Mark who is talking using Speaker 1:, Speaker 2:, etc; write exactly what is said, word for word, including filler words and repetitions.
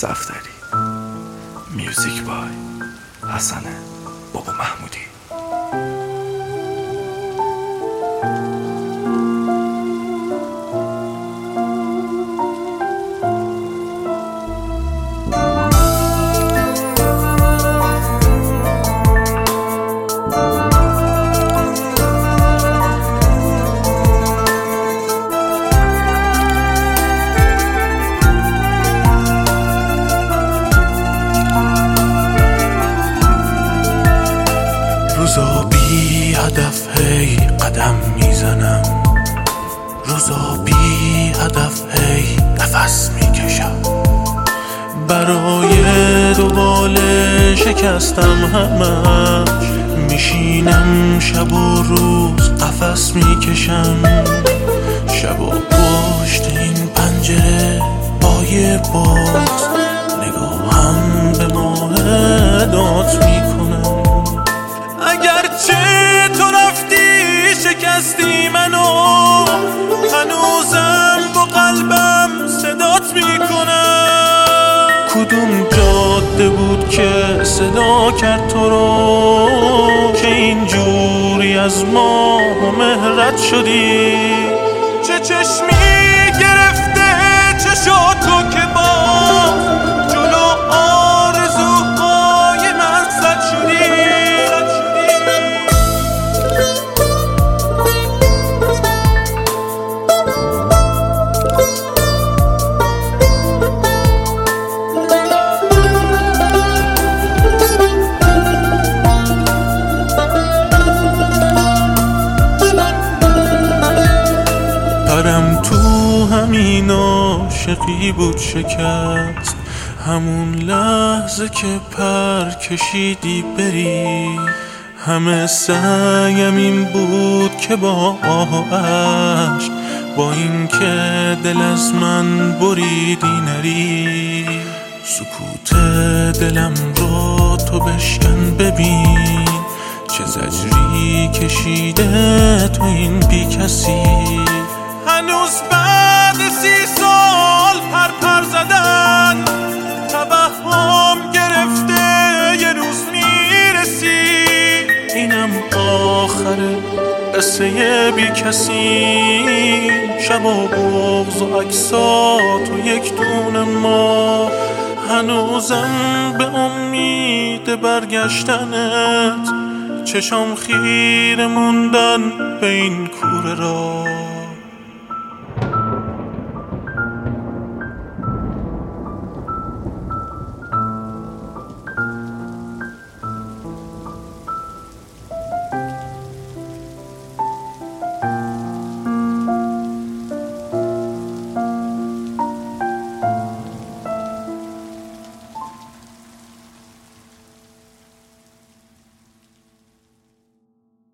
Speaker 1: صفدری. میوزیک بای حسن بابا محمودی.
Speaker 2: روزا بی هدف هی قدم میزنم، روزا بی هدف هی نفس میکشم، برای دوبال شکستم همش میشینم، شب و روز قفس میکشم، شب و پشت این پنجره با یه باز نگاهم به ماه داد میکنم. اگرچه تو رفتی شکستی منو، هنوزم با قلبم صدات میکنم. کدوم جاده بود که صدا کرد تو رو که اینجوری از ما مهرت شدی؟ چه چشمی گرفته چشاتو که با جلو آرزوهای من زد شدی؟ پرم تو همین عاشقی بود شکست، همون لحظه که پر کشیدی بری. همه سعیم این بود که با آه و عشق، با این که دل از من بریدی نری. سکوت دلم رو تو بشکن ببین، چه زجری کشیده تو این بی کسی. هنوز بعد سی سال پر پر زدن توهم گرفته یه روز میرسی. اینم آخر قصه بی کسی، شب و بغض و عکسات و یک دونه ما. هنوزم به امید برگشتنت چشم خیره موندن به این کوره را.